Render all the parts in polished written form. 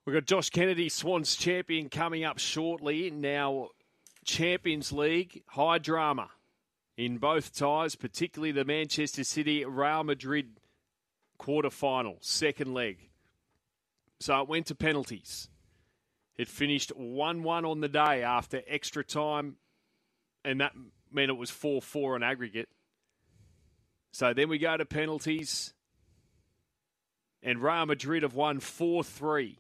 We've got Josh Kennedy, Swans champion, coming up shortly. Now, Champions League, high drama in both ties, particularly the Manchester City Real Madrid quarter-final, second leg. So it went to penalties. It finished 1-1 on the day after extra time, and that meant it was 4-4 on aggregate. So then we go to penalties, and Real Madrid have won 4-3.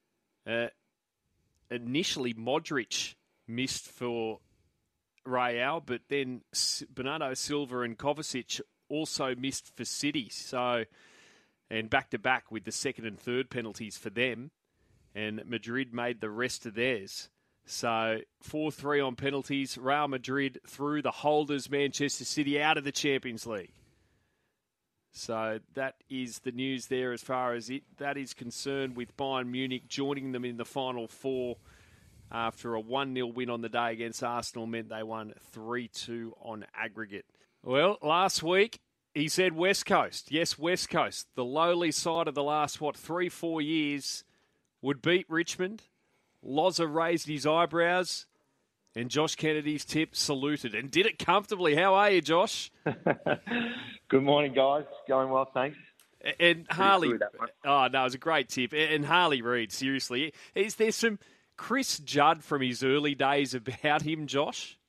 Initially, Modric missed for Real, but then Bernardo Silva and Kovacic also missed for City. So, and back-to-back with the second and third penalties for them, and Madrid made the rest of theirs. So 4-3 on penalties. Real Madrid through the holders, Manchester City out of the Champions League. So that is the news there as far as that is concerned, with Bayern Munich joining them in the Final Four after a 1-0 win on the day against Arsenal meant they won 3-2 on aggregate. Well, last week he said West Coast. Yes, West Coast. The lowly side of the last, 3-4 years would beat Richmond. Loza raised his eyebrows, and Josh Kennedy's tip saluted and did it comfortably. How are you, Josh? Good morning, guys. Going well, thanks. And Harley, it was a great tip. And Harley Reid, seriously, is there some Chris Judd from his early days about him, Josh?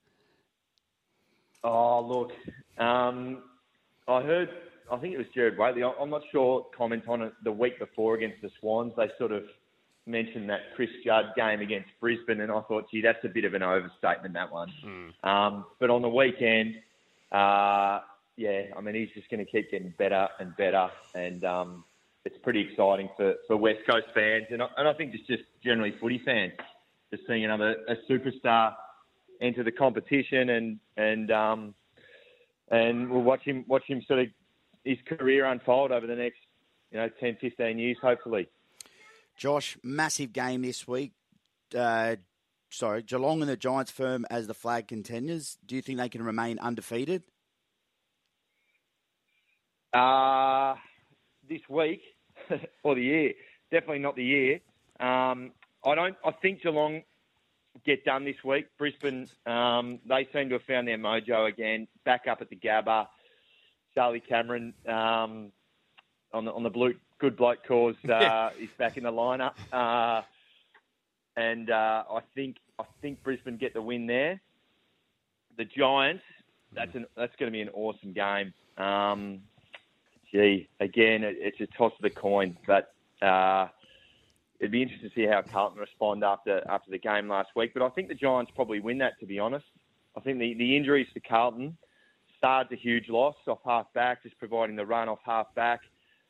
Oh, look, I think it was Jared Waitley. I'm not sure, comment on it the week before against the Swans. They sort of mentioned that Chris Judd game against Brisbane, and I thought, gee, that's a bit of an overstatement, that one. But on the weekend, he's just going to keep getting better and better, and it's pretty exciting for West Coast fans, and I think just generally footy fans, just seeing a superstar enter the competition, and we'll watch him sort of his career unfold over the next 10, 15 years, hopefully. Josh, massive game this week. Geelong and the Giants firm as the flag contenders. Do you think they can remain undefeated? This week or the year? Definitely not the year. I think Geelong get done this week. Brisbane, they seem to have found their mojo again. Back up at the Gabba. Charlie Cameron on the good bloke cause is back in the lineup, and I think Brisbane get the win there. The Giants, that's going to be an awesome game. Again, it's a toss of the coin, but it'd be interesting to see how Carlton respond after the game last week. But I think the Giants probably win that, to be honest. I think the injuries to Carlton, Sard's a huge loss off half-back, just providing the run off half-back.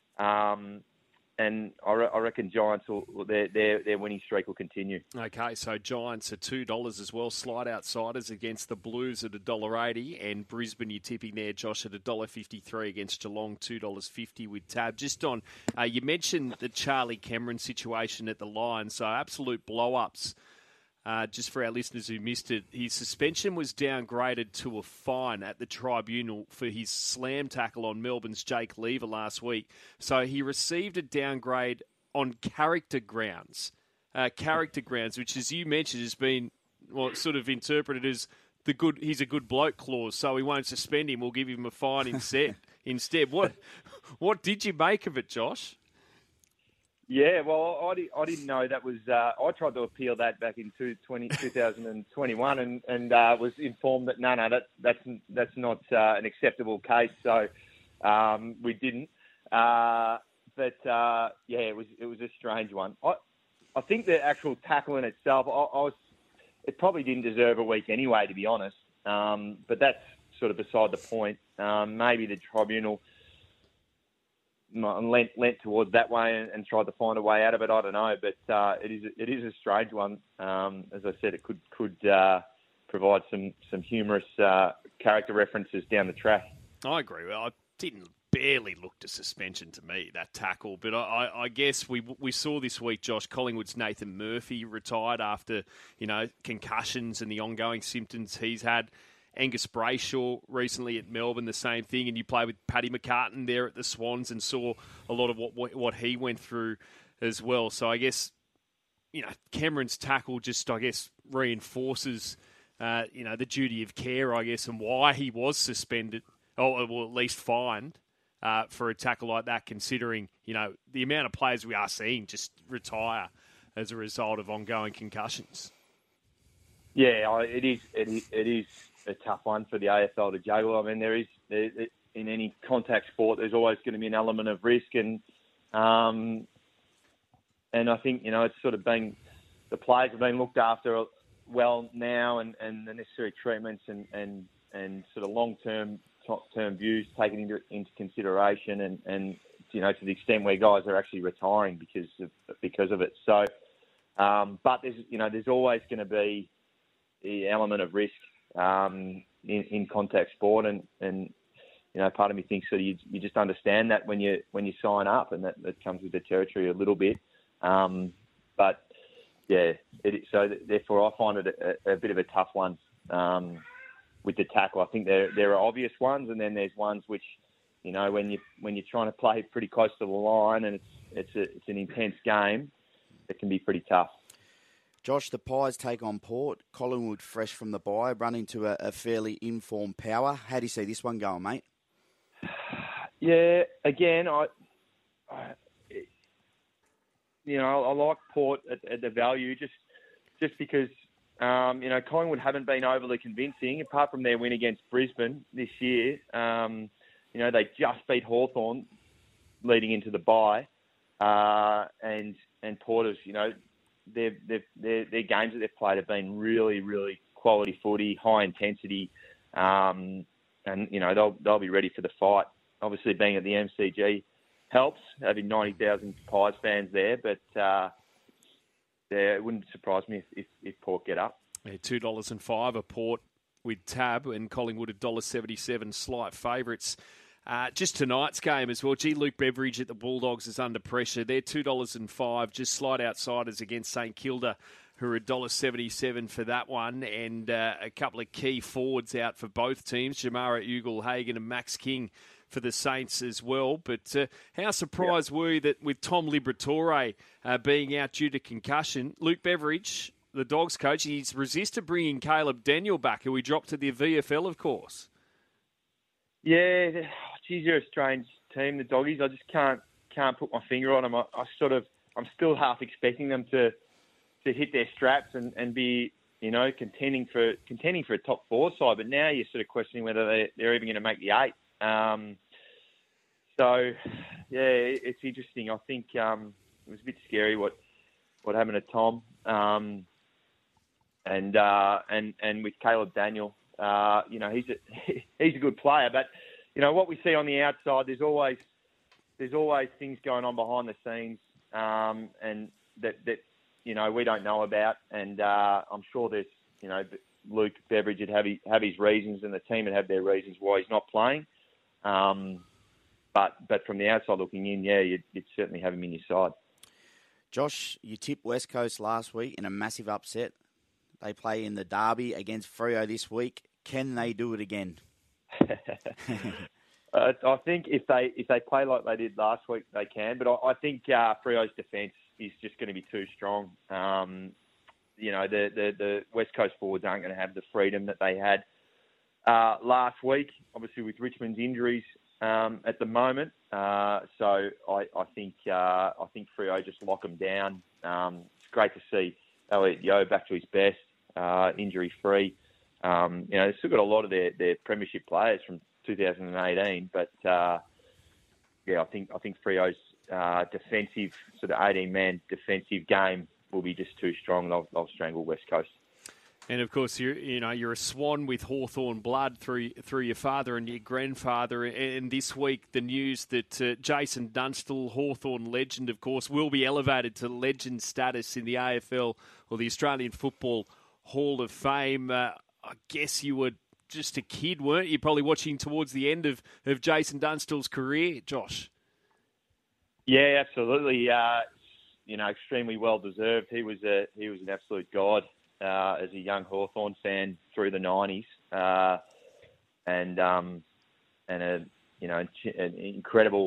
And I reckon Giants their winning streak will continue. Okay, so Giants are $2 as well. Slight outsiders against the Blues at $1.80, and Brisbane you're tipping there, Josh, at $1.53 against Geelong, $2.50 with Tab. Just on, you mentioned the Charlie Cameron situation at the Lions, so absolute blow-ups. Just for our listeners who missed it, his suspension was downgraded to a fine at the tribunal for his slam tackle on Melbourne's Jake Lever last week. So he received a downgrade on character grounds. Which, as you mentioned, has been sort of interpreted as he's a good bloke clause, so we won't suspend him, we'll give him a fine instead. What did you make of it, Josh? Yeah, well, I didn't know that was. I tried to appeal that back in 2021, and was informed that no, that's not an acceptable case. So we didn't. It was a strange one. I think the actual tackle in itself, it probably didn't deserve a week anyway, to be honest. But that's sort of beside the point. Maybe the tribunal lent towards that way and tried to find a way out of it. I don't know, but it is a strange one. As I said, it could provide some humorous character references down the track. I agree. Well, it didn't barely look to suspension to me, that tackle. But I guess we saw this week, Josh, Collingwood's Nathan Murphy retired after concussions and the ongoing symptoms he's had. Angus Brayshaw recently at Melbourne, the same thing, and you play with Paddy McCartan there at the Swans and saw a lot of what he went through as well. So I guess Cameron's tackle just, I guess, reinforces, the duty of care, I guess, and why he was suspended, or well, at least fined, for a tackle like that, considering, the amount of players we are seeing just retire as a result of ongoing concussions. Yeah, it is a tough one for the AFL to juggle. I mean, there is in any contact sport, there's always going to be an element of risk, and I think it's sort of been the players have been looked after well now, and the necessary treatments and sort of long-term views taken into consideration, and to the extent where guys are actually retiring because of it. So, but there's always going to be the element of risk in contact sport, and part of me thinks that you just understand that when you sign up, and that comes with the territory a little bit. But yeah, so therefore I find it a bit of a tough one with the tackle. I think there are obvious ones, and then there's ones which, when you're trying to play pretty close to the line, and it's an intense game, it can be pretty tough. Josh, the Pies take on Port. Collingwood fresh from the bye, run into a fairly informed Power. How do you see this one going, mate? Yeah, again, I like Port at the value just because Collingwood haven't been overly convincing, apart from their win against Brisbane this year. They just beat Hawthorn leading into the bye, and Porters, their games that they've played have been really, really quality footy, high intensity, and they'll be ready for the fight. Obviously, being at the MCG helps, having 90,000 Pies fans there, but it wouldn't surprise me if Port get up. Yeah, $2.05 a Port with Tab, and Collingwood $1.77 slight favourites. Just tonight's game as well. Luke Beveridge at the Bulldogs is under pressure. They're $2.05, just slight outsiders against St Kilda, who are $1.77 for that one. And a couple of key forwards out for both teams, Jamara Ugle-Hagan and Max King for the Saints as well. But how surprised were you that with Tom Liberatore being out due to concussion, Luke Beveridge, the Dogs coach, he's resisted bringing Caleb Daniel back, who he dropped to the VFL, of course. Yeah, geez, they're a strange team, the Doggies. I just can't put my finger on them. I'm still half expecting them to hit their straps and be, contending for a top four side. But now you're sort of questioning whether they're even going to make the eight. So yeah, it's interesting. I think it was a bit scary what happened to Tom, and with Caleb Daniel. He's a good player, but what we see on the outside, there's always things going on behind the scenes, and that we don't know about. And I'm sure there's Luke Beveridge would have his reasons, and the team would have their reasons why he's not playing. But from the outside looking in, yeah, you'd certainly have him in your side. Josh, you tipped West Coast last week in a massive upset. They play in the derby against Freo this week. Can they do it again? I think if they play like they did last week, they can. But I think Freo's defence is just going to be too strong. The West Coast forwards aren't going to have the freedom that they had last week. Obviously, with Richmond's injuries at the moment, so I think Freo just lock them down. It's great to see Elliot Yeo back to his best, injury free. They've still got a lot of their premiership players from 2018, but I think Freo's defensive sort of 18-man defensive game will be just too strong. They'll strangle West Coast. And of course, you're a Swan with Hawthorn blood through your father and your grandfather. And this week, the news that Jason Dunstall, Hawthorn legend, of course, will be elevated to legend status in the AFL or the Australian Football Hall of Fame. I guess you were just a kid, weren't you? Probably watching towards the end of Jason Dunstall's career, Josh. Yeah, absolutely. Extremely well deserved. He was an absolute god as a young Hawthorn fan through the 90s, and an incredible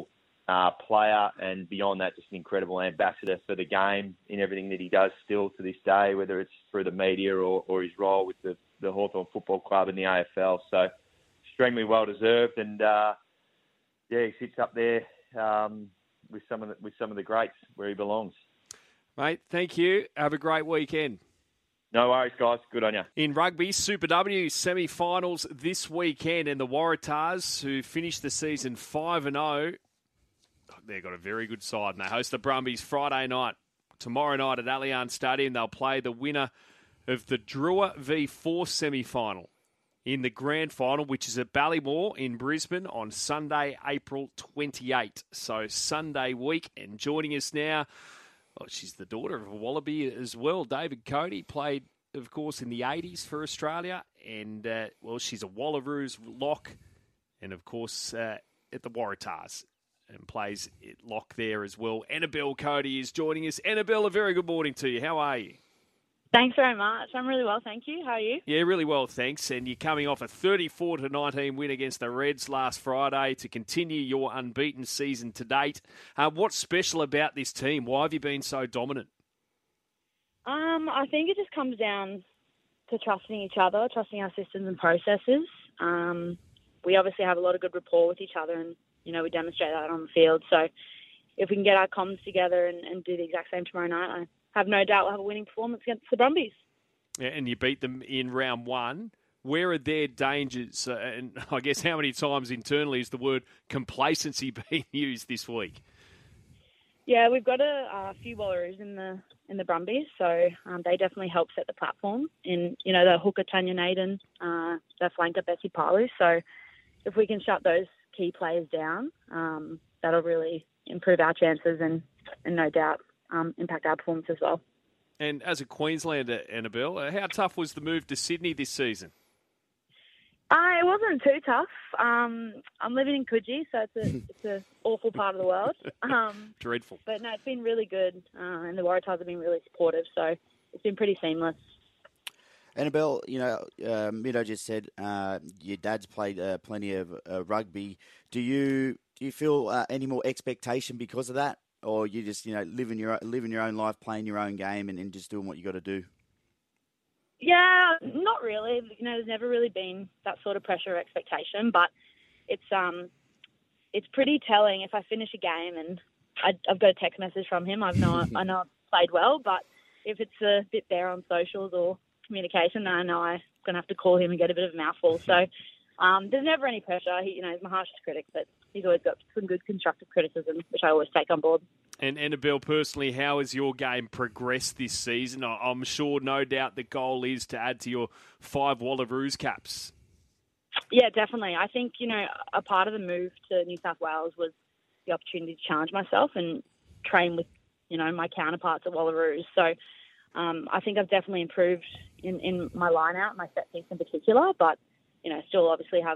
player, and beyond that, just an incredible ambassador for the game in everything that he does still to this day, whether it's through the media or his role with the Hawthorn Football Club in the AFL. So extremely well deserved, and he sits up there with some of the greats where he belongs. Mate, thank you. Have a great weekend. No worries, guys. Good on you. In rugby, Super W semi-finals this weekend, and the Waratahs, who finished the season 5-0, they've got a very good side, and they host the Brumbies Friday night. Tomorrow night at Allianz Stadium, they'll play the winner of the Drua v4 semi-final in the grand final, which is at Ballymore in Brisbane on Sunday, April 28. So Sunday week, and joining us now, well, she's the daughter of a Wallaby as well. David Cody played, of course, in the 80s for Australia. And, she's a Wallaroos lock. And, of course, at the Waratahs. And plays at lock there as well. Annabelle Cody is joining us. Annabelle, a very good morning to you. How are you? Thanks very much. I'm really well, thank you. How are you? Yeah, really well, thanks. And you're coming off a 34-19 win against the Reds last Friday to continue your unbeaten season to date. What's special about this team? Why have you been so dominant? I think it just comes down to trusting each other, trusting our systems and processes. We obviously have a lot of good rapport with each other, and we demonstrate that on the field. So if we can get our comms together and do the exact same tomorrow night, I have no doubt we'll have a winning performance against the Brumbies. Yeah, and you beat them in round one. Where are their dangers? And I guess how many times internally is the word complacency being used this week? Yeah, we've got a few Wallaroos in the Brumbies, so they definitely help set the platform. In the hooker Tanya Naden, the flanker Bessie Palu. So if we can shut those key players down, that'll really improve our chances and no doubt impact our performance as well. And as a Queenslander, Annabelle, how tough was the move to Sydney this season? It wasn't too tough. I'm living in Coogee, so it's an awful part of the world. Dreadful. But no, it's been really good, and the Waratahs have been really supportive, so it's been pretty seamless. Annabelle, Mido just said your dad's played plenty of rugby. Do you feel any more expectation because of that? Or you just, living your own life, playing your own game, and just doing what you got to do? Yeah, not really. There's never really been that sort of pressure or expectation, but it's pretty telling if I finish a game and I've got a text message from him. I know I've played well, but if it's a bit bare on socials or communication, then I know I'm going to have to call him and get a bit of a mouthful. So there's never any pressure. He's my harshest critic, but he's always got some good constructive criticism, which I always take on board. And Annabelle, personally, how has your game progressed this season? I'm sure, no doubt, the goal is to add to your 5 Wallaroos caps. Yeah, definitely. I think, a part of the move to New South Wales was the opportunity to challenge myself and train with, my counterparts at Wallaroos. So I think I've definitely improved in my line-out, my set piece in particular, but, still obviously have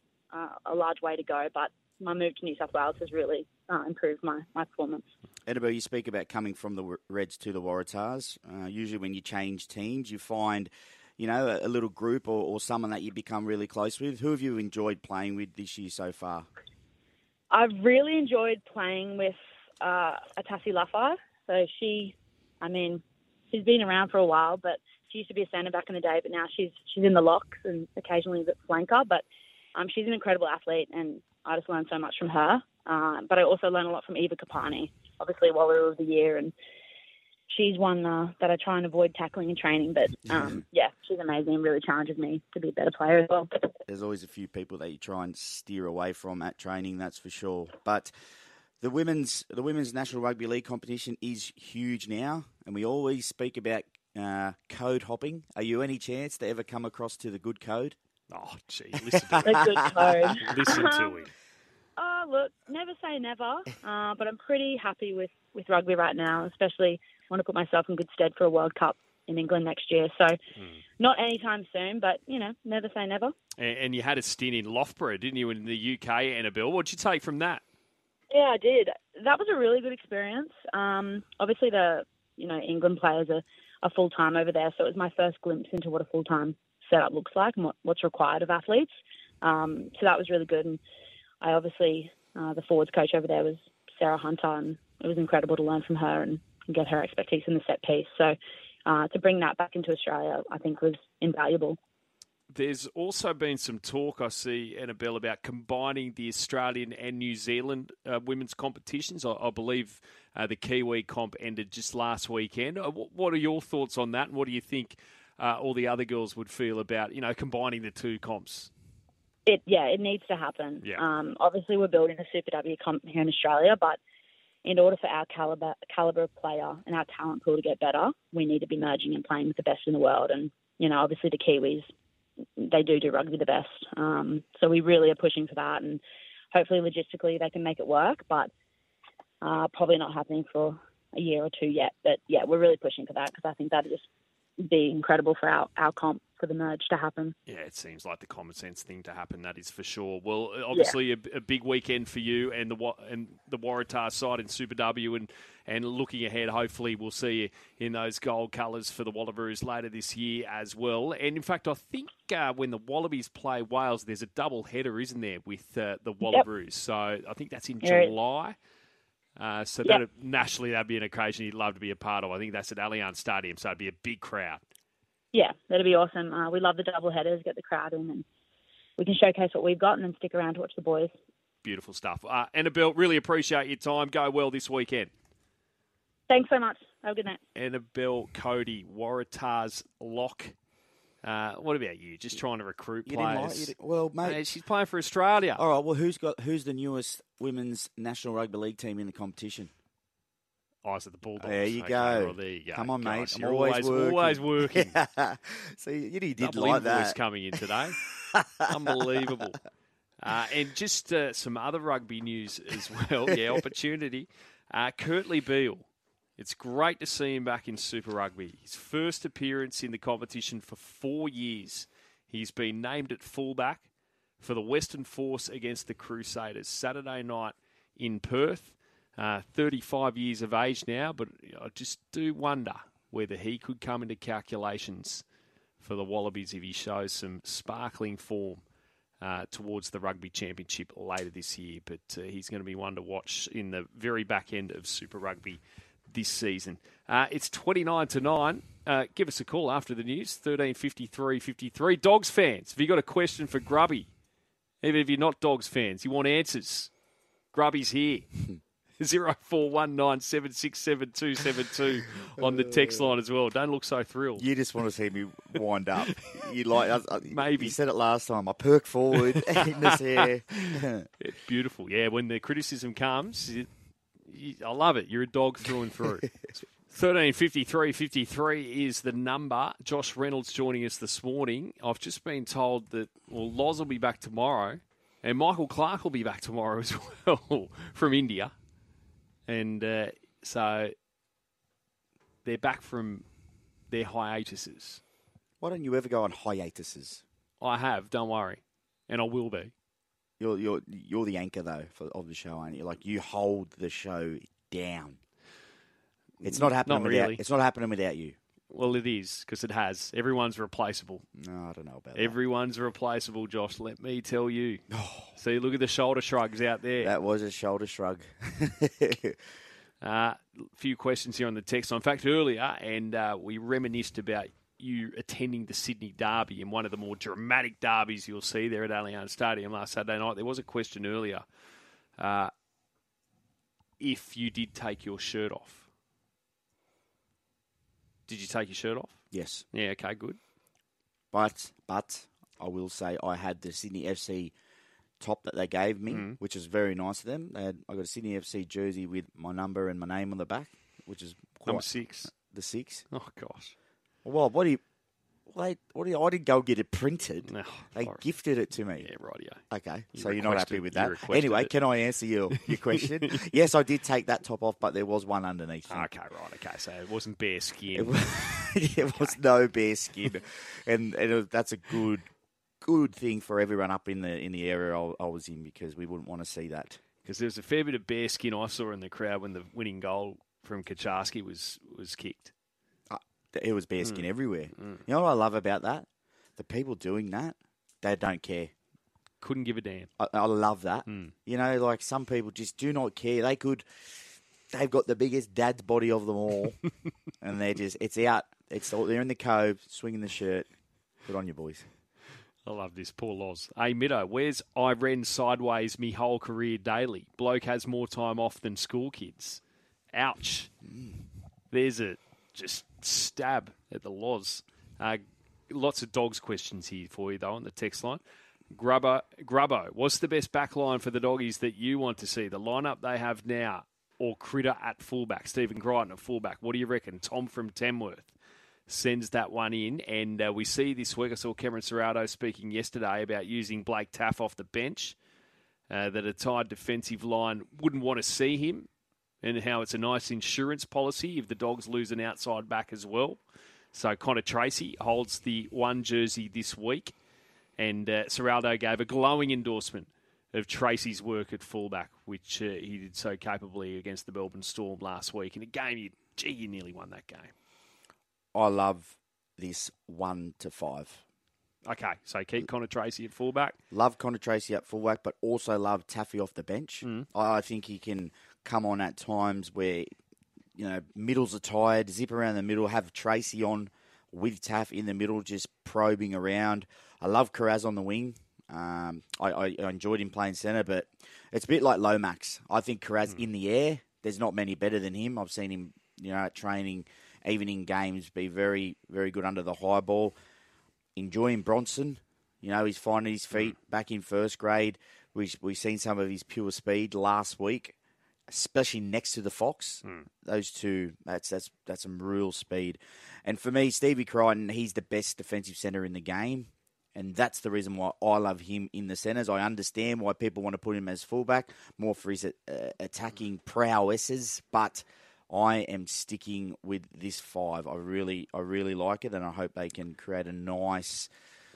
a large way to go. But my move to New South Wales has really improved my performance. Annabelle, you speak about coming from the Reds to the Waratahs. Usually when you change teams, you find, a little group or someone that you become really close with. Who have you enjoyed playing with this year so far? I've really enjoyed playing with Atassi Lafai. So she's been around for a while, but she used to be a centre back in the day, but now she's in the locks and occasionally a bit flanker. But she's an incredible athlete, and I just learned so much from her. But I also learned a lot from Eva Kapani, obviously Wallaroo of the Year, and she's one that I try and avoid tackling in training. But she's amazing and really challenges me to be a better player as well. There's always a few people that you try and steer away from at training, that's for sure. But the women's National Rugby League competition is huge now, and we always speak about code hopping. Are you any chance to ever come across to the good code? Oh, gee, listen to The good code. Listen to him. Look, never say never, but I'm pretty happy with rugby right now, especially want to put myself in good stead for a World Cup in England next year. So not anytime soon, but, never say never. And you had a stint in Loughborough, didn't you, in the UK, Annabelle? What'd you take from that? Yeah, I did. That was a really good experience. Obviously, England players are full-time over there, so it was my first glimpse into what a full-time setup looks like and what's required of athletes. So that was really good. And I obviously, the forwards coach over there was Sarah Hunter, and it was incredible to learn from her and get her expertise in the set piece. So to bring that back into Australia, I think was invaluable. There's also been some talk, I see, Annabelle, about combining the Australian and New Zealand women's competitions. I believe the Kiwi comp ended just last weekend. What are your thoughts on that, and what do you think all the other girls would feel about, combining the two comps? It needs to happen. Yeah. Obviously, we're building a Super W comp here in Australia, but in order for our caliber of player and our talent pool to get better, we need to be merging and playing with the best in the world. And, obviously the Kiwis, they do rugby the best. So we really are pushing for that, and hopefully logistically they can make it work, but probably not happening for a year or two yet. But, yeah, we're really pushing for that because I think that would just be incredible for our comp for the merge to happen. Yeah, it seems like the common sense thing to happen, that is for sure. Well, obviously a big weekend for you and the Waratah side in Super W, and looking ahead, hopefully we'll see you in those gold colours for the Wallaroos later this year as well. And in fact, I think when the Wallabies play Wales, there's a double header, isn't there, with the Wallaroos? Yep. So I think that's in July. Nationally, that'd be an occasion you'd love to be a part of. I think that's at Allianz Stadium, so it'd be a big crowd. Yeah, that'd be awesome. We love the double headers, get the crowd in, and we can showcase what we've got and then stick around to watch the boys. Beautiful stuff. Annabelle, really appreciate your time. Go well this weekend. Thanks so much. Have a good night. Annabelle Cody, Waratah's lock. What about you? Just trying to recruit players. Well, mate, she's playing for Australia. All right. Well, who's the newest women's National Rugby League team in the competition? Oh, is it the Bulldogs? There you go. Well, there you go. Come on, Gosh, mate. You're always working. So you did Double like that. Invoice coming in today. Unbelievable. And just some other rugby news as well. Yeah, opportunity. Kurtley Beale. It's great to see him back in Super Rugby. His first appearance in the competition for 4 years. He's been named at fullback for the Western Force against the Crusaders Saturday night in Perth. 35 years of age now, but I just do wonder whether he could come into calculations for the Wallabies if he shows some sparkling form towards the Rugby Championship later this year. But he's going to be one to watch in the very back end of Super Rugby this season. It's 29-9. Give us a call after the news, 1353-53. Dogs fans, have you got a question for Grubby? Even if you're not Dogs fans, you want answers, Grubby's here. 0419767272 on the text line as well. Don't look so thrilled. You just want to see me wind up. Maybe. You said it last time. I perk forward in this hair. It's beautiful. Yeah, when the criticism comes, I love it. You're a dog through and through. 1353-53 is the number. Josh Reynolds joining us this morning. I've just been told that, Loz will be back tomorrow, and Michael Clark will be back tomorrow as well from India. And so they're back from their hiatuses. Why don't you ever go on hiatuses? I have, don't worry. And I will be. You're the anchor, though, of the show, aren't you? Like, you hold the show down. It's not happening really. It's not happening without you. Well, it is, because it has. Everyone's replaceable. No, I don't know about that. Everyone's replaceable, Josh. Let me tell you. See, look at the shoulder shrugs out there. That was a shoulder shrug. Few questions here on the text. In fact, earlier, and we reminisced about you attending the Sydney Derby in one of the more dramatic derbies you'll see there at Allianz Stadium last Saturday night. There was a question earlier if you did take your shirt off. Did you take your shirt off? Yes. Yeah, okay, good. But I will say I had the Sydney FC top that they gave me, which is very nice of them. I got a Sydney FC jersey with my number and my name on the back, which is number 6. The 6. Oh gosh. Well, I didn't go get it printed. No, they gifted it to me. Yeah, rightio. Okay, so you're not happy with that. Anyway, can I answer your question? Yes, I did take that top off, but there was one underneath. Okay, right. Okay, so it wasn't bare skin. It was no bare skin, and that's a good thing for everyone up in the area I was in, because we wouldn't want to see that. Because there was a fair bit of bare skin I saw in the crowd when the winning goal from Kacharski was kicked. It was bare skin everywhere. You know what I love about that? The people doing that, they don't care. couldn't give a damn. I love that. You know, like some people just do not care. They've got the biggest dad's body of them all, and it's out. They're in the cove, swinging the shirt. Good on you, boys. I love this. Poor Loz. Hey, Middo, where's I ran sideways me whole career daily? Bloke has more time off than school kids. Ouch. There's a just stab at the Loz. Lots of dogs questions here for you, though, on the text line. Grubbo, what's the best back line for the Doggies that you want to see? The lineup they have now or Critter at fullback? Stephen Crichton at fullback. What do you reckon? Tom from Tamworth sends that one in. And we see this week, I saw Cameron Serrato speaking yesterday about using Blake Taff off the bench, that a tied defensive line wouldn't want to see him, and how it's a nice insurance policy if the Dogs lose an outside back as well. So Connor Tracy holds the one jersey this week, and Serrato gave a glowing endorsement of Tracy's work at fullback, which he did so capably against the Melbourne Storm last week. In a game, you nearly won that game. I love this 1 to 5. Okay, so keep Connor Tracy at fullback. Love Connor Tracy at fullback, but also love Taffy off the bench. I think he can come on at times where, you know, middles are tired, zip around the middle, have Tracy on with Taff in the middle, just probing around. I love Carraz on the wing. I enjoyed him playing centre, but it's a bit like Lomax. I think Carraz in the air, there's not many better than him. I've seen him, you know, at training, even in games, be very, very good under the high ball. Enjoying Bronson. You know, he's finding his feet back in first grade. We've seen some of his pure speed last week, especially next to the Fox. Those two, that's some real speed. And for me, Stevie Crichton, he's the best defensive centre in the game. And that's the reason why I love him in the centres. I understand why people want to put him as fullback, more for his attacking prowesses. But I am sticking with this 5. I really like it, and I hope they can create a nice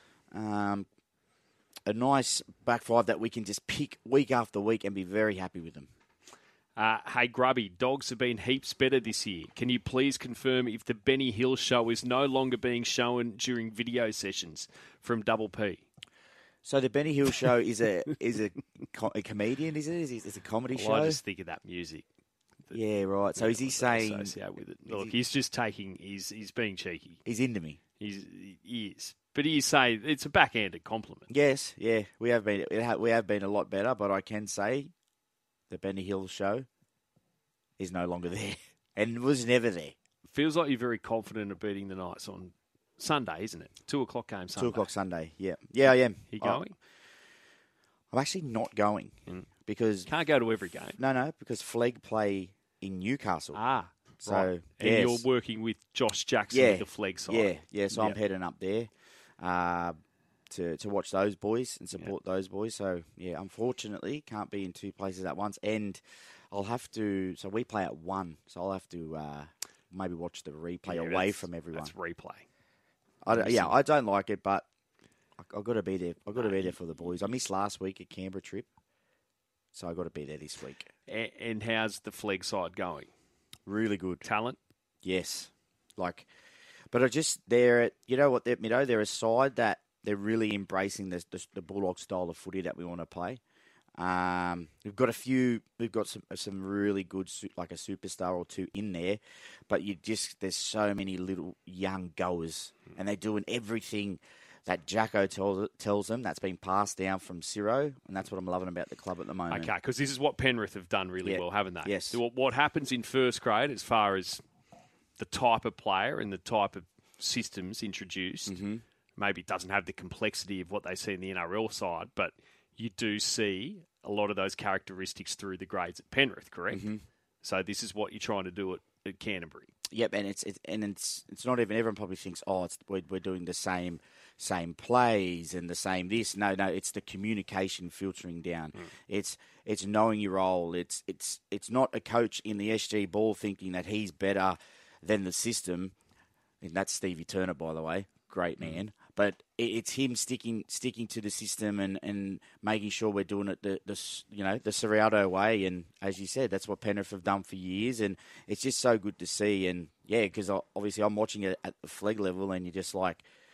back 5 that we can just pick week after week and be very happy with them. Hey, Grubby, Dogs have been heaps better this year. Can you please confirm if the Benny Hill show is no longer being shown during video sessions from Double P? So the Benny Hill show is a comedian, is it? Is it a comedy show? I just think of that music. Yeah, right. So is he saying... Associate with it. Look, he's just taking... He's being cheeky. He's into me. He is. But he is saying it's a backhanded compliment. Yes, yeah. We have been a lot better, but I can say the Benny Hill show is no longer there and was never there. Feels like you're very confident of beating the Knights on Sunday, isn't it? 2 o'clock game Sunday. 2 o'clock Sunday, yeah. Yeah, I am. You going? I'm actually not going because... Can't go to every game. No, because Flegg play in Newcastle. So, right. And yes. you're working with Josh Jackson with the Flegg side. Yeah. So I'm heading up there to watch those boys and support those boys. So, yeah, unfortunately, can't be in 2 places at once. And I'll have to... So we play at 1, so I'll have to maybe watch the replay away from everyone. That's replay. I don't like it, but I've got to be there. I've got to be there for the boys. I missed last week a Canberra trip, so I've got to be there this week. And how's the Flegg side going? Really good. Talent? Yes. But they're a side that they're really embracing the Bulldog style of footy that we want to play. We've got some really good, like a superstar or two in there, but there's so many little young goers, and they're doing everything that Jacko tells them that's been passed down from Ciro, and that's what I'm loving about the club at the moment. Okay, because this is what Penrith have done really well, haven't they? Yes. So what happens in first grade as far as the type of player and the type of systems introduced, maybe it doesn't have the complexity of what they see in the NRL side, but you do see a lot of those characteristics through the grades at Penrith, correct? So this is what you're trying to do at Canterbury. Yep, and it's not even, everyone probably thinks, we're doing the same plays and the same this. No, it's the communication filtering down. It's knowing your role. It's not a coach in the SG Ball thinking that he's better than the system. And that's Stevie Turner, by the way, great man. But it's him sticking to the system and making sure we're doing it the Serrato way. And as you said, that's what Penrith have done for years. And it's just so good to see. And yeah, because obviously I'm watching it at the Flegg level, and you're just like,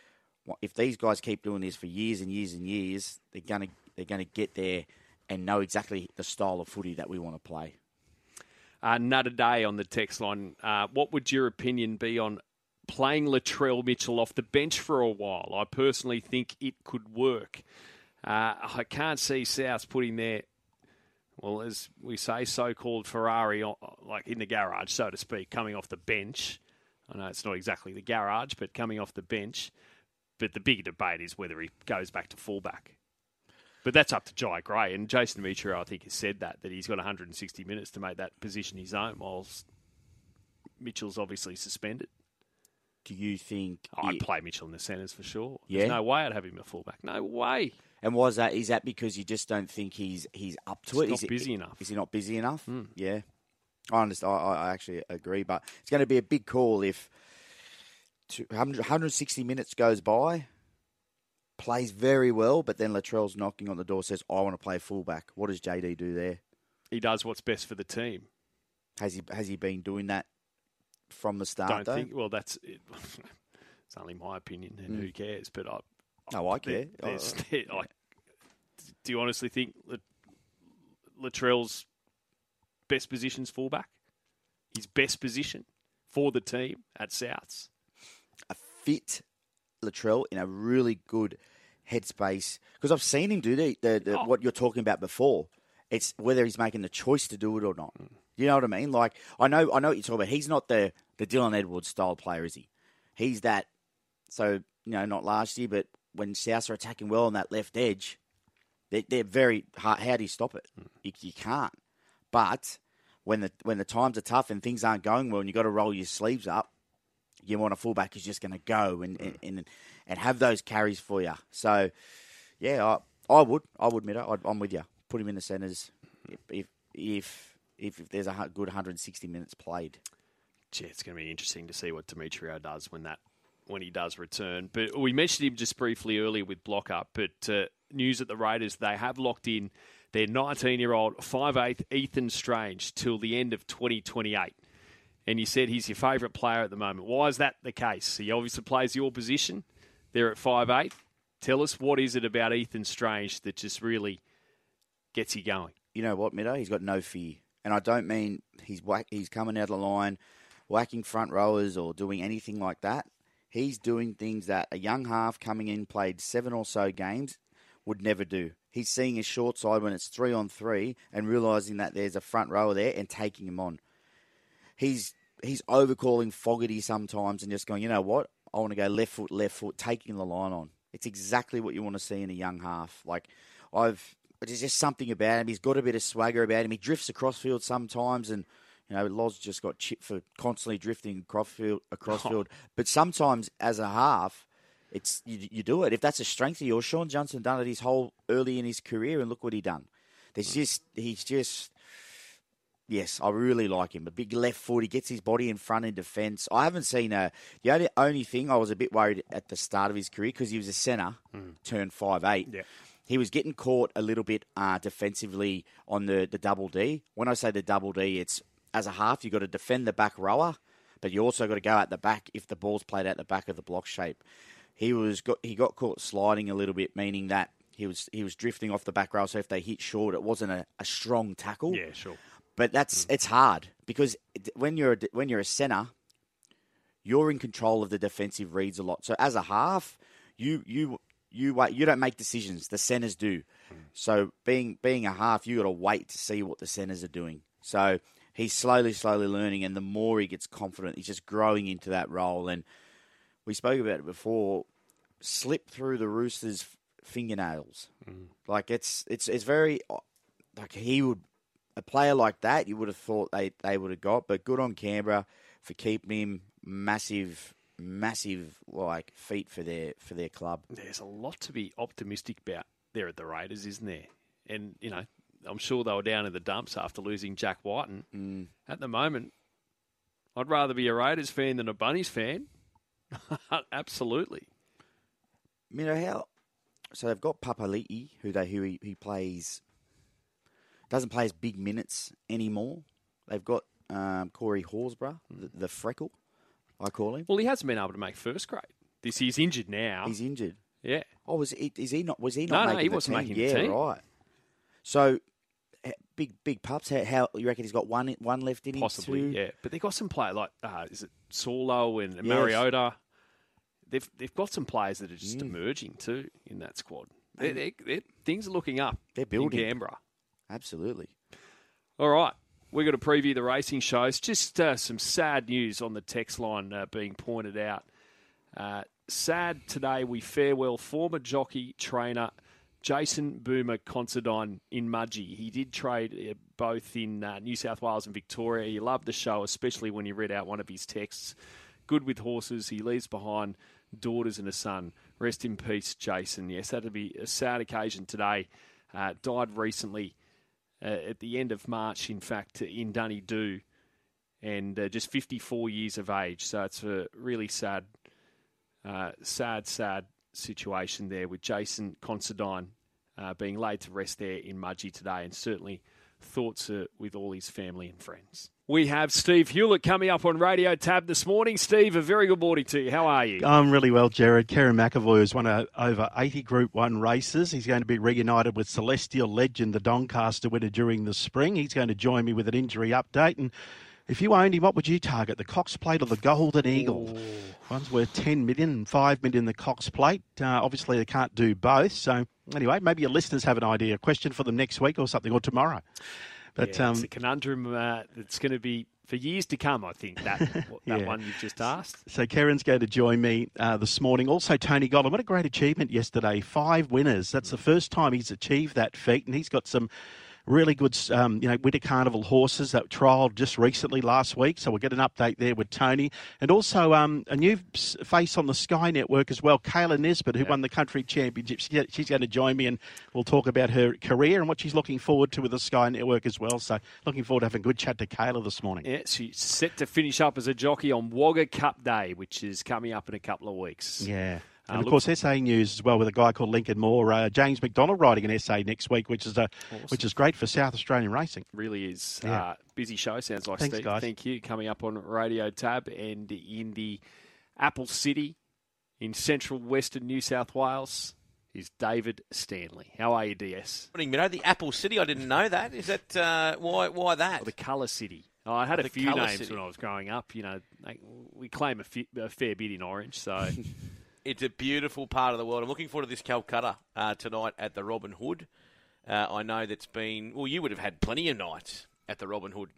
if these guys keep doing this for years and years and years, they're gonna get there and know exactly the style of footy that we want to play. Another day on the text line. What would your opinion be on playing Latrell Mitchell off the bench for a while? I personally think it could work. I can't see South putting their, well, as we say, so-called Ferrari, like in the garage, so to speak, coming off the bench. I know it's not exactly the garage, but coming off the bench. But the big debate is whether he goes back to fullback. But that's up to Jai Gray. And Jason Demetriou, I think, has said that he's got 160 minutes to make that position his own, whilst Mitchell's obviously suspended. Do you think... I'd play Mitchell in the centres for sure. Yeah? There's no way I'd have him at fullback. No way. And is that because you just don't think he's up to it? He's not busy enough. Is he not busy enough? Yeah. I understand. I actually agree. But it's going to be a big call if 160 minutes goes by, plays very well, but then Latrell's knocking on the door, says, I want to play fullback. What does JD do there? He does what's best for the team. Has he been doing that from the start, Don't think. Well, that's it. It's only my opinion, and who cares? But I care. Do you honestly think Latrell's best position's fullback? His best position for the team at Souths? A fit Latrell in a really good headspace, because I've seen him do what you're talking about before. It's whether he's making the choice to do it or not. You know what I mean? Like I know what you're talking about. He's not the Dylan Edwards style player, is he? He's that. So not last year, but when Souths are attacking well on that left edge, they're very hard. How do you stop it? You can't. But when the times are tough and things aren't going well, and you've got to roll your sleeves up, you want a fullback who's just going to go and have those carries for you. So, yeah, I would, Mido. I'm with you. Put him in the centres if there's a good 160 minutes played. Gee, it's going to be interesting to see what Demetriou does when he does return. But we mentioned him just briefly earlier with Block Up, but news at the Raiders, they have locked in their 19-year-old 5'8" Ethan Strange till the end of 2028. And you said he's your favourite player at the moment. Why is that the case? He obviously plays your position. They're at 5'8". Tell us, what is it about Ethan Strange that just really gets you going? You know what, Mido? He's got no fear. And I don't mean he's coming out of the line, whacking front rowers or doing anything like that. He's doing things that a young half coming in, played 7 or so games, would never do. He's seeing his short side when it's 3-on-3 and realising that there's a front rower there and taking him on. He's overcalling Fogarty sometimes and just going, you know what? I want to go left foot, taking the line on. It's exactly what you want to see in a young half. There's just something about him. He's got a bit of swagger about him. He drifts across field sometimes, and Loz just got chipped for constantly drifting across field. But sometimes as a half, it's you do it. If that's a strength of yours, Sean Johnson done it his whole early in his career, and look what he done. Yes, I really like him. A big left foot. He gets his body in front in defence. I haven't seen the only thing I was a bit worried at the start of his career, because he was a centre, turned 5'8". Yeah. He was getting caught a little bit defensively on the double D. When I say the double D, it's as a half, you've got to defend the back rower, but you also got to go at the back if the ball's played out the back of the block shape. He got caught sliding a little bit, meaning that he was drifting off the back row, so if they hit short, it wasn't a strong tackle. Yeah, sure. But it's hard, because when you're a centre, you're in control of the defensive reads a lot. So as a half, you don't make decisions. The centres do. So being a half, you got to wait to see what the centres are doing. So he's slowly learning, and the more he gets confident, he's just growing into that role. And we spoke about it before. Slip through the Roosters' fingernails. Like it's very like he would. A player like that, you would have thought they would have got, but good on Canberra for keeping him. Massive feat for their club. There's a lot to be optimistic about there at the Raiders, isn't there? And I'm sure they were down in the dumps after losing Jack Whiten. At the moment, I'd rather be a Raiders fan than a Bunnies fan. Absolutely. So they've got Papali'i, who he plays. Doesn't play as big minutes anymore. They've got Corey Horsburgh, the freckle, I call him. Well, he hasn't been able to make first grade He's injured now. He's injured. Yeah. Oh, is he not? Was he No, not? no, making he the wasn't team? making the Yeah, team. right. So, big pups. How you reckon he's got one left in him? Possibly, two? yeah. But they've got some players like, is it Saulo and Yes. Mariota? They've got some players that are just emerging too in that squad. Things are looking up. They're building. In Canberra. Absolutely. All right. We're going to preview the racing shows. Just some sad news on the text line being pointed out. Sad today, we farewell former jockey trainer Jason Boomer Considine in Mudgee. He did trade both in New South Wales and Victoria. He loved the show, especially when he read out one of his texts. Good with horses. He leaves behind daughters and a son. Rest in peace, Jason. Yes, that'll be a sad occasion today. Died recently at the end of March, in fact, in Dunedoo, and just 54 years of age. So it's a really sad situation there with Jason Considine being laid to rest there in Mudgee today, and certainly thoughts with all his family and friends. We have Steve Hewlett coming up on Radio Tab this morning. Steve, a very good morning to you. How are you? I'm really well, Jared. Kieran McAvoy has won over 80 Group 1 races. He's going to be reunited with Celestial Legend, the Doncaster winner, during the spring. He's going to join me with an injury update. And if you owned him, what would you target? The Cox Plate or the Golden Eagle? One's worth 10 million and 5 million the Cox Plate. Obviously, they can't do both. So anyway, maybe your listeners have an idea. A question for them next week or something, or tomorrow. But it's a conundrum that's going to be for years to come, I think, that one you've just asked. So Keren's going to join me this morning. Also, Tony Gollan. What a great achievement yesterday. 5 winners. That's the first time he's achieved that feat, and he's got some really good, Winter Carnival horses that trialled just recently last week. So we'll get an update there with Tony. And also a new face on the Sky Network as well, Kayla Nisbet, who won the Country Championship. She's going to join me, and we'll talk about her career and what she's looking forward to with the Sky Network as well. So looking forward to having a good chat to Kayla this morning. Yeah, she's set to finish up as a jockey on Wagga Cup Day, which is coming up in a couple of weeks. Yeah. And, of course, SA News as well with a guy called Lincoln Moore. James McDonald riding an SA next week, which is great for South Australian racing. Really is. Yeah. Busy show, sounds like, Thanks, Steve. guys. Thank you. Coming up on Radio Tab and in the Apple City in central western New South Wales is David Stanley. How are you, DS? Morning, Minnow. The Apple City, I didn't know that. Is that why that? Or the Colour City. Oh, I had a few Colour names City. when I was growing up. We claim a fair bit in Orange, so... It's a beautiful part of the world. I'm looking forward to this Calcutta tonight at the Robin Hood. I know that's been... Well, you would have had plenty of nights at the Robin Hood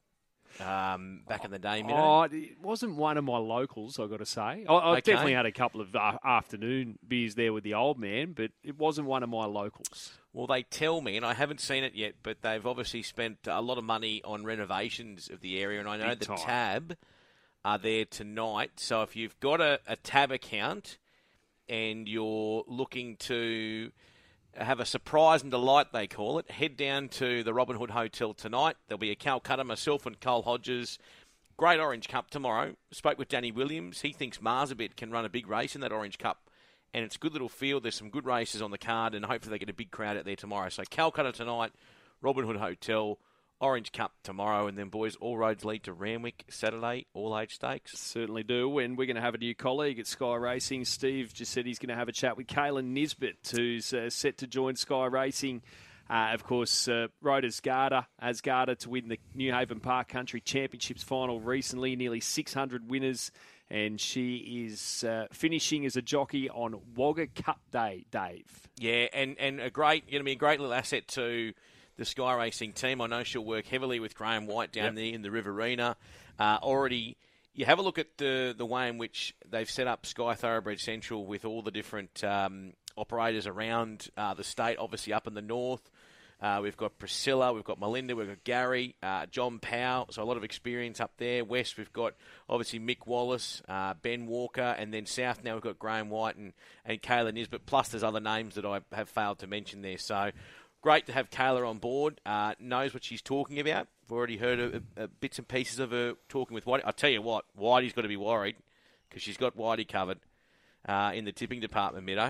back in the day, Minnow. Oh, it wasn't one of my locals, I've got to say. I've definitely had a couple of afternoon beers there with the old man, but it wasn't one of my locals. Well, they tell me, and I haven't seen it yet, but they've obviously spent a lot of money on renovations of the area, and I know Big the time. Tab are there tonight. So if you've got a Tab account and you're looking to have a surprise and delight, they call it, head down to the Robin Hood Hotel tonight. There'll be a Calcutta, myself and Cole Hodges. Great Orange Cup tomorrow. Spoke with Danny Williams. He thinks Marsabit can run a big race in that Orange Cup. And it's a good little field. There's some good races on the card, and hopefully they get a big crowd out there tomorrow. So Calcutta tonight, Robin Hood Hotel, Orange Cup tomorrow, and then, boys, all roads lead to Randwick Saturday, all-age stakes. Certainly do, and we're going to have a new colleague at Sky Racing. Steve just said he's going to have a chat with Kayla Nisbet, who's set to join Sky Racing. Of course, rode Asgarda to win the New Haven Park Country Championships final recently, nearly 600 winners, and she is finishing as a jockey on Wagga Cup Day, Dave. Yeah, and going to be a great little asset to the Sky Racing team. I know she'll work heavily with Graham White down there in the Riverina. Already, you have a look at the way in which they've set up Sky Thoroughbred Central with all the different operators around the state, obviously up in the north. We've got Priscilla, we've got Melinda, we've got Gary, John Powell, so a lot of experience up there. West, we've got obviously Mick Wallace, Ben Walker, and then south now we've got Graham White and Kayla Nisbet, plus there's other names that I have failed to mention there. So great to have Kayla on board, knows what she's talking about. We've already heard bits and pieces of her talking with Whitey. I'll tell you what, Whitey's got to be worried because she's got Whitey covered in the tipping department, Middo.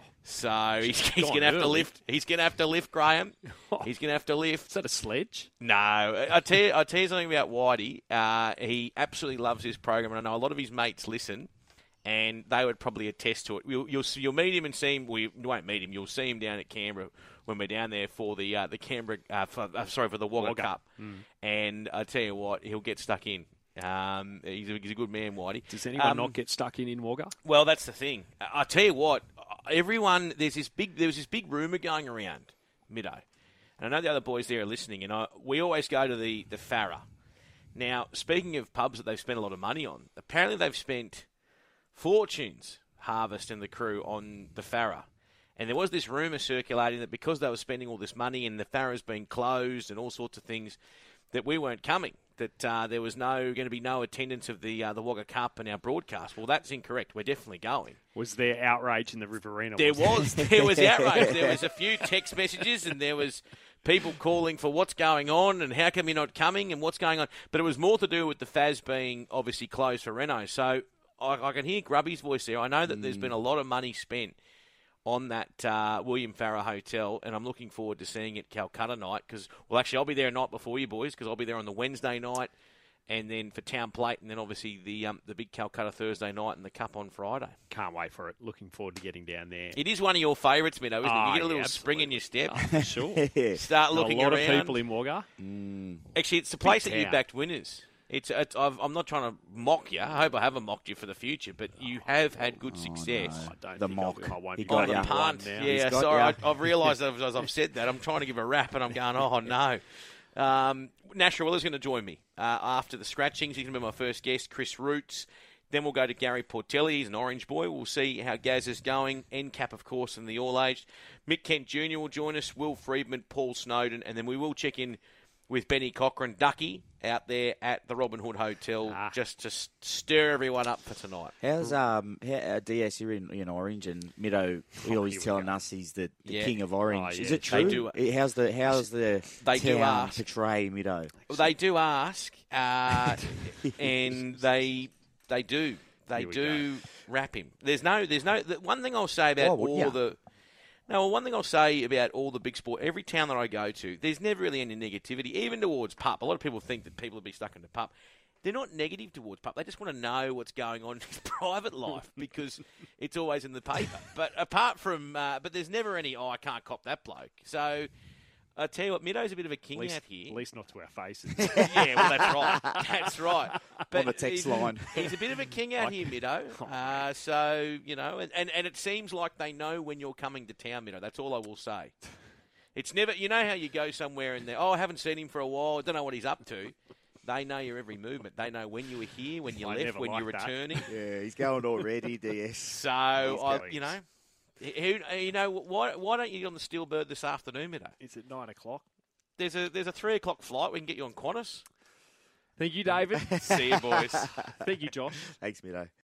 So he's going to have to lift. He's going to have to lift, Graham. He's going to have to lift. Is that a sledge? No. I'll tell you something about Whitey. He absolutely loves this program, and I know a lot of his mates listen. and they would probably attest to it. You'll meet him and see him. Well, you won't meet him. You'll see him down at Canberra when we're down there for the Canberra. For the Wagga Cup. And I tell you what, he'll get stuck in. He's a good man, Whitey. Does anyone not get stuck in Wagga? Well, that's the thing. I tell you what, everyone. There was this big rumour going around Middo, and I know the other boys there are listening. And we always go to the Farah. Now, speaking of pubs that they've spent a lot of money on, apparently they've spent fortunes, Harvest and the crew, on the Farah. And there was this rumour circulating that because they were spending all this money and the Farah's been closed and all sorts of things, that we weren't coming, that there was going to be no attendance of the Wagga Cup and our broadcast. Well, that's incorrect. We're definitely going. Was there outrage in the Riverina? There was outrage. There was a few text messages and there was people calling for what's going on and how come you're not coming and what's going on. But it was more to do with the FAS being obviously closed for Reno. So I can hear Grubby's voice there. I know that there's been a lot of money spent on that William Farah Hotel, and I'm looking forward to seeing it Calcutta night because, well, actually, I'll be there a night before you boys because I'll be there on the Wednesday night, and then for Town Plate, and then obviously the big Calcutta Thursday night and the Cup on Friday. Can't wait for it. Looking forward to getting down there. It is one of your favourites, Middo, isn't it? You get a little spring in your step. Oh, for sure. Start looking a lot around. of people in Wagga. Actually, it's the place that you town. backed winners. I'm not trying to mock you. I hope I haven't mocked you for the future, but you have had good success. I don't The think mock. I won't He be got On going the ya. to one punt. now. Yeah, got sorry. ya. I've realised as I've said that, I'm trying to give a rap and I'm going, oh, no. Nashawilla's going to join me after the scratchings. He's going to be my first guest, Chris Roots. Then we'll go to Gary Portelli. He's an Orange boy. We'll see how Gaz is going. NCAP, of course, and the All-Aged. Mick Kent Jr. will join us. Will Friedman, Paul Snowden. And then we will check in with Benny Cochran, Ducky, out there at the Robin Hood Hotel just to stir everyone up for tonight. How's DS? You're in Orange, and Middo. He always telling us he's the king of Orange. Oh, Is yeah. it true? They do. How's the They do town ask. portray Middo? They do ask, and they do. They Here we do wrap him. There's no. The one thing I'll say about one thing I'll say about all the big sport, every town that I go to, there's never really any negativity, even towards pup. A lot of people think that people will be stuck in the pup. They're not negative towards pup. They just want to know what's going on in his private life because it's always in the paper. But apart from, but there's never any, I can't cop that bloke. So I tell you what, Middo's a bit of a king out here. At least not to our faces. Yeah, well, that's right. That's right. But On the text line. He's a bit of a king out here, Middo. So, and it seems like they know when you're coming to town, Middo. That's all I will say. It's never, you know how you go somewhere and I haven't seen him for a while. I don't know what he's up to. They know your every movement. They know when you were here, when you left, when you're returning. Yeah, he's going already, DS. So, why don't you get on the Steelbird this afternoon, Middo? Is it 9 o'clock? There's a 3 o'clock flight. We can get you on Qantas. Thank you, David. See you, boys. Thank you, Josh. Thanks, Middo.